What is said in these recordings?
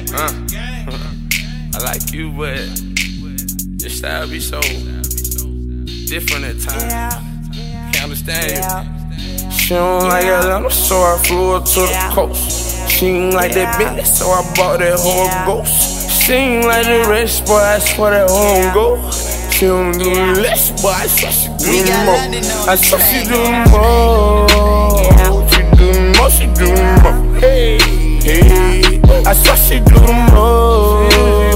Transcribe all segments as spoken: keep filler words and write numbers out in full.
Uh, I like you, but your style be so different at times. Can't understand you. She don't like Atlanta, so I flew her to the coast. She ain't like that business, so I bought that whole ghost. She ain't like the rest, boy, I swear that home go. She don't do less, boy, I swear she do the most. I swear she do the most. She do the most, she do the most. Hey, hey, I swear she do the most.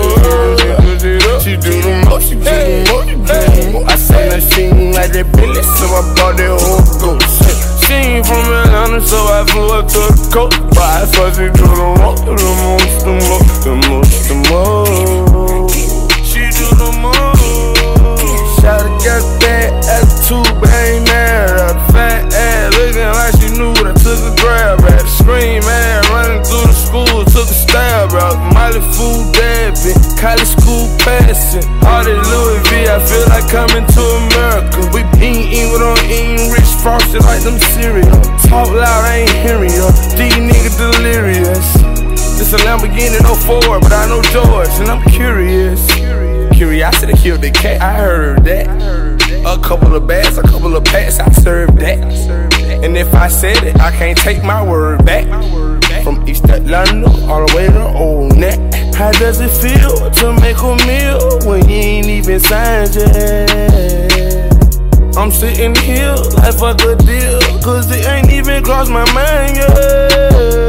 She do the most, she do the most, she do the most. I said that she ain't like that business, so I bought that whole ghost. She ain't from Atlanta, so I flew her to the coast. But I swear she do the most, the most, the most, the most, the most. She do the most. Shawty got that attitude, but ain't mad. A fat ass, looking like she knew that I took a grab at. Scream ass, running through the school, took a stab out. Miley food dabbing, college school passing. All this Louis V, I feel like coming to America. We ain't eating, we don't eat rich frosted like them cereal. Talk loud, I ain't hearing you. These niggas delirious. This a Lamborghini no Ford, but I know George, and I'm curious. Curiosity killed the cat, I heard that. A couple of bags, a couple of packs, I served that. And if I said it, I can't take my word back. From East Atlanta all the way to Old Neck. How does it feel to make a meal when you ain't even signed yet? I'm sitting here like fuck a deal, cause it ain't even crossed my mind yet.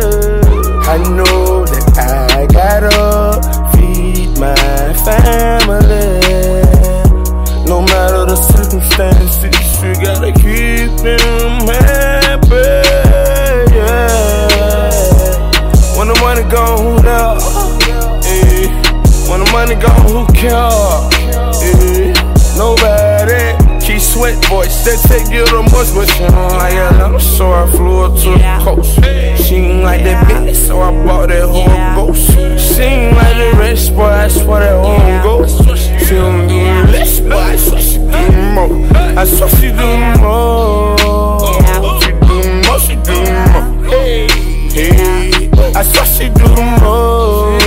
I know that I gotta feed my family. No matter the circumstances, you gotta keep them happy, yeah. When the money gone, who there? Yeah. When the money gone, who care? Yeah. Nobody. Keep sweat voice, that take you the most, but she don't like Atlanta, so I flew her to the coast. She ain't like that business, so I bought that whole ghost. She ain't like the rest, boy, I swear that home ghost. She don't do less, boy, I swear she do the most. I swear she do the most. She do the most, she do the most. Hey, hey, I swear she do the most.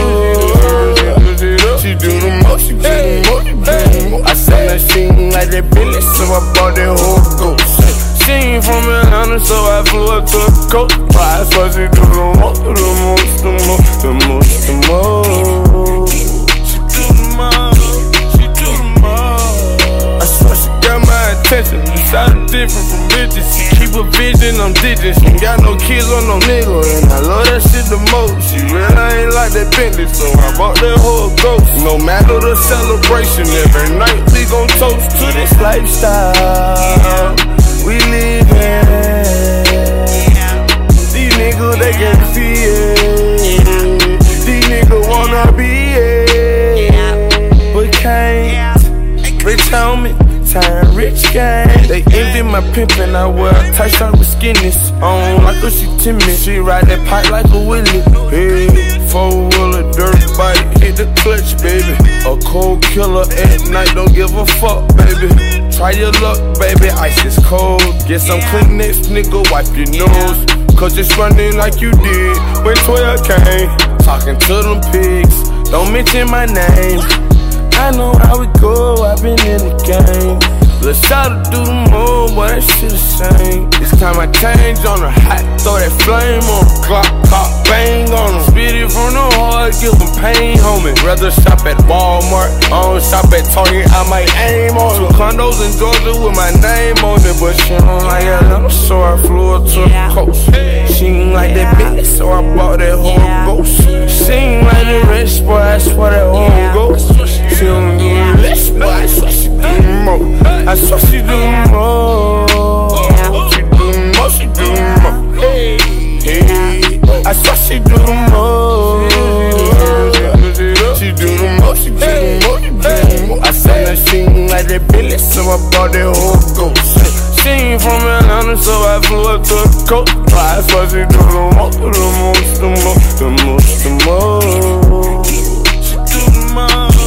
She do the most, she do the most, she do the most. I said that she ain't like that business, so I bought that whole ghost. She ain't from Atlanta, so I flew her to the coast. But I swear she do the most, the most, the most, the most, the most. She do the most, she do the most. I swear she got my attention. You sound different from bitches. She keep a vision, I'm digits. She ain't got no kids or no nigga, and I love that shit the most. She really ain't like that Bentley, so I bought that whole ghost. No matter the celebration, every night we gon' toast to this lifestyle we living. These niggas, they can feel it. These niggas wanna be it, but can't. Rich on me, time rich gang. They envy my pimpin', I wear a tight shirt with skinnies on like her, she timid. She ride that pipe like a Willie. Hey, four-wheeler, dirt bike, hit the clutch, baby. A cold killer at night, don't give a fuck, baby. Try your luck, baby, ice is cold. Get some Kleenex, nigga, wipe your nose, cause it's running like you did when twelve came. Talking to them pigs, don't mention my name. I know how it go, I've been in the game. Let's shout it through the moon, boy, that shit the same. This time I change on the hot, throw that flame on the clock, pop, bang on them. Spit it from the heart, give them pain, homie. Rather shop at Walmart, I don't shop at Target, I might aim on two condos in Georgia with my name on it. But she don't like Atlanta, so I flew her to the coast. She ain't like that business, so I bought that whole ghost. She ain't like the rest, boy, I swear that home ghost. She don't do less, boy, I swear she do the most. I swear she do the most. She do the most, she do the most. Hey, hey, I swear she do the most. She do the most, she do the most, she do the most. I said that she ain't like that business, so I bought that whole ghost. She ain't from Atlanta, so I flew her to the coast. I swear she do the most, the most, the most, the most, the most. She do the most.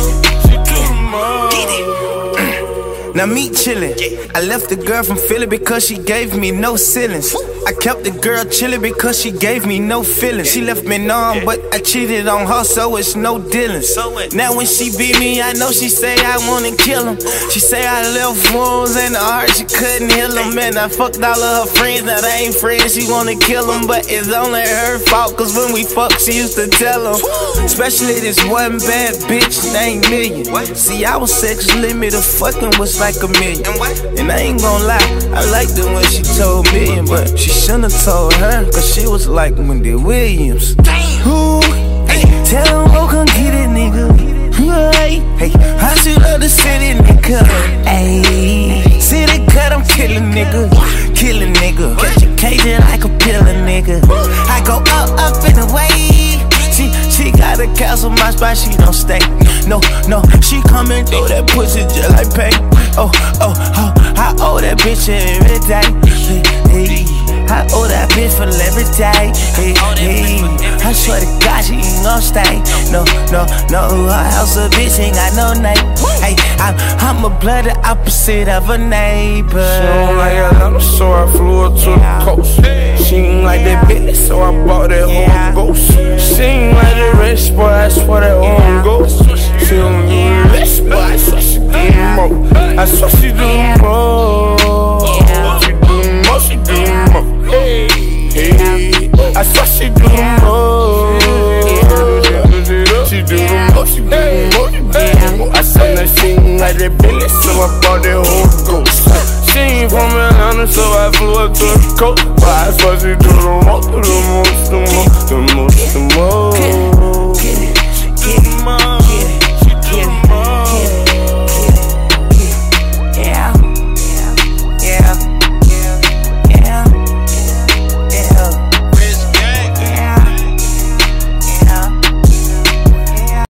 Now me chillin', I left the girl from Philly because she gave me no ceilings. I kept the girl chillin' because she gave me no feelings. She left me numb, but I cheated on her, so it's no dealings. Now when she beat me, I know she say I wanna kill him. She say I left wounds in the heart, she couldn't heal them. And I fucked all of her friends, now they ain't friends, she wanna kill them. But it's only her fault, cause when we fuck, she used to tell them. Especially this one bad bitch named Million. See, I was sex limited, fucking was like a million. And I ain't gon' lie, I liked it when she told Million, but she shouldn't have told her, cause she was like Wendy Williams. Ooh, hey, tell him, oh, come get it, nigga. Hey, hey, I should love the city, nigga. Hey, city cut, I'm killing, nigga. Killing, nigga. Catch a cage like a pillar, nigga. I go up, up in the way. She, she got a castle, my spot, she don't stay. No, no, she coming through that pussy just like pain. Oh, oh, oh, I owe that bitch every day. Hey, hey, I owe that bitch for every day. Hey, hey, I swear to God she ain't gon' stay. No, no, no, her house a bitch ain't got no name. Hey, I'm, I'm a blood the opposite of a neighbor. She don't like Atlanta, so I flew her to the coast. She ain't like that bitch, so I bought that whole ghost. She ain't like the rich, boy, I swear that one ghost. She don't do the rich, boy, I swear she do the most. I swear she do the most. She do the most, she do the most. Hey, hey, I swear she do the most. She do the most, she do the most. I said that she ain't like that bitch, so I bought that whole ghost. She ain't from Atlanta, so I flew her to the coast. But I swear she do the most, the most, the most, the most, the most. Get it, get it, get it.